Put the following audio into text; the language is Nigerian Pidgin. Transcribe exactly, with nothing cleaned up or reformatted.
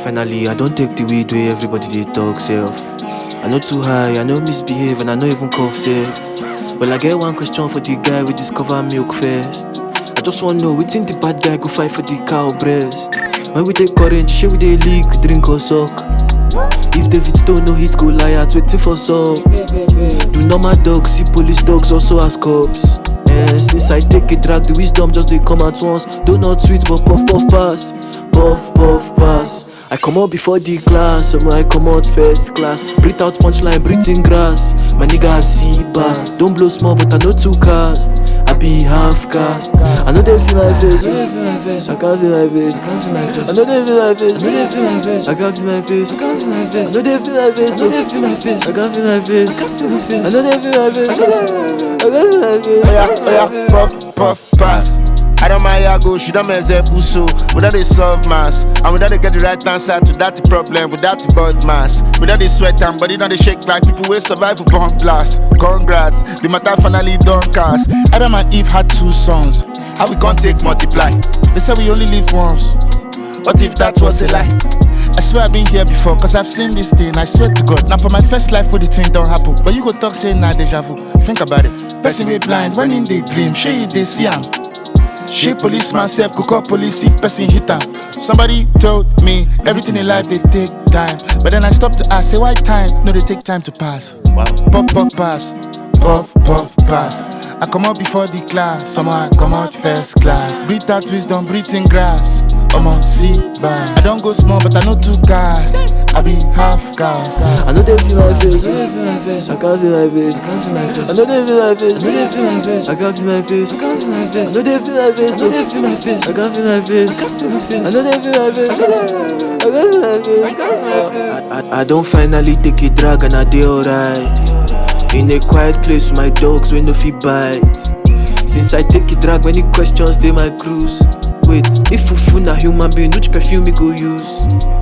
Finally, I don't take the weed way everybody they talk self. I know too high, I know misbehave, and I know even cough self. Well, I get one question for the guy we discover milk first. I just want to know, within the bad guy go fight for the cow breast. When we take current, share we dey leak, drink or suck. If David don't know hit go lie, waiting for some. Do normal dogs see police dogs also as cops? Eh, since I take a drag, the wisdom just they come at once. Do not sweet but puff puff pass, puff puff pass. I come out before the class, somewhere I come out first class. Breathe out punchline, breathe in grass. My nigga I see pass. Don't blow small but I know too cast. I be half cast. I know they feel my face. I can't feel my face. I know they feel my face. I can't feel my face. I know they feel my face. I can't feel my face. I know they feel my face. I can't feel my face. Oh yeah, oh yeah, puff, puff, pass. I don't mind I go, shoot them as a busso. Without they solve mass, and without they get the right answer to that problem, without the bud mass, without they sweat and body not they shake like people will survive for bomb blast. Congrats, the matter finally done cast. Adam and Eve had two sons. How we can't take multiply? They said we only live once. What if that was a lie? I swear I've been here before, cause I've seen this thing, I swear to God. Now for my first life, what the thing don't happen. But you go talk say nah deja vu. Think about it. Person be blind when in they dream, shey they see am. She police myself, go call police if person hit her. Somebody told me everything in life they take time, but then I stopped to ask, say why time? No, they take time to pass. Wow. Puff puff pass, puff puff pass. I come out before the class, somehow I come out first class. Breathe out wisdom, breathe in grass. I'm on see bars. I don't go small, but I know too cast. I be half cast. I know they feel my face. I can't feel my face. I know they feel my face. I can't feel my face. I know they feel my face. I can't feel my face. I know they feel my face. I can't feel my face. I, I don't finally take a drag and I dey alright. In a quiet place with my dogs when no fit bite. Since I take a drag, many questions they my cruise. Wait, if fufu na human being, which perfume me go use?